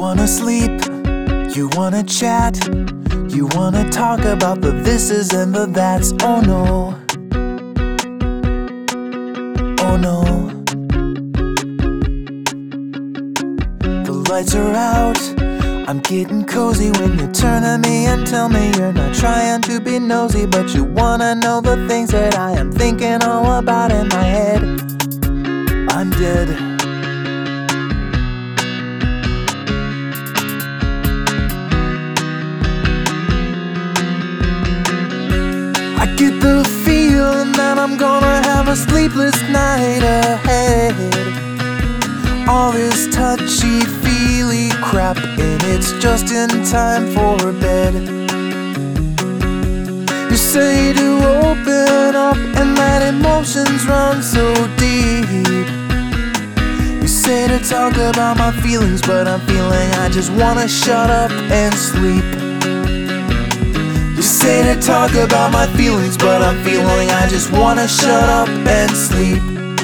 wanna sleep, you wanna chat, you wanna talk about the thises and the that's. Oh no, oh no. The lights are out, I'm getting cozy when you turn to me and tell me you're not trying to be nosy, but you wanna know the things that I am thinking all about in my head. I'm dead. I get the feeling that I'm gonna have a sleepless night ahead. All this touchy-feely crap, and it's just in time for bed. You say to open up and let emotions run so deep. You say to talk about my feelings, but I'm feeling I just wanna shut up and sleep. You say to talk about my feelings, but I'm feeling I just wanna shut up and sleep.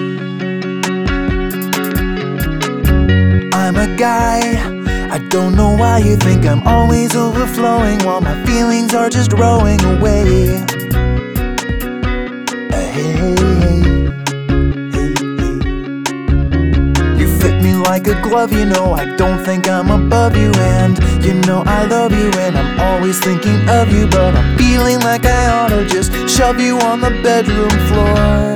I'm a guy, I don't know why you think I'm always overflowing while my feelings are just rowing away. You fit me like a glove, you know I don't think I'm above you, and you know I love you and I'm always thinking of you, but I'm feeling like I ought to just shove you on the bedroom floor.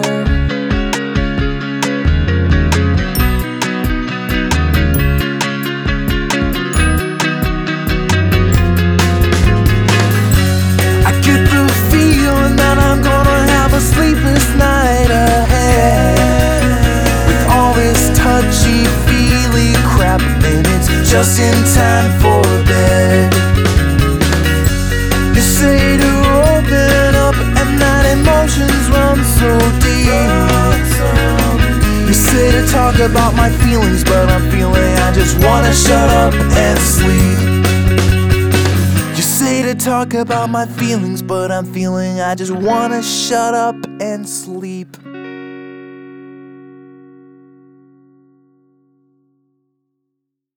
Sleepless night ahead with all this touchy-feely crap, and it's just in time for bed. You say to open up and that emotions run so deep. You say to talk about my feelings, but I'm feeling I just wanna shut up and sleep. You say to talk about my feelings, but I'm feeling I just wanna shut up and sleep.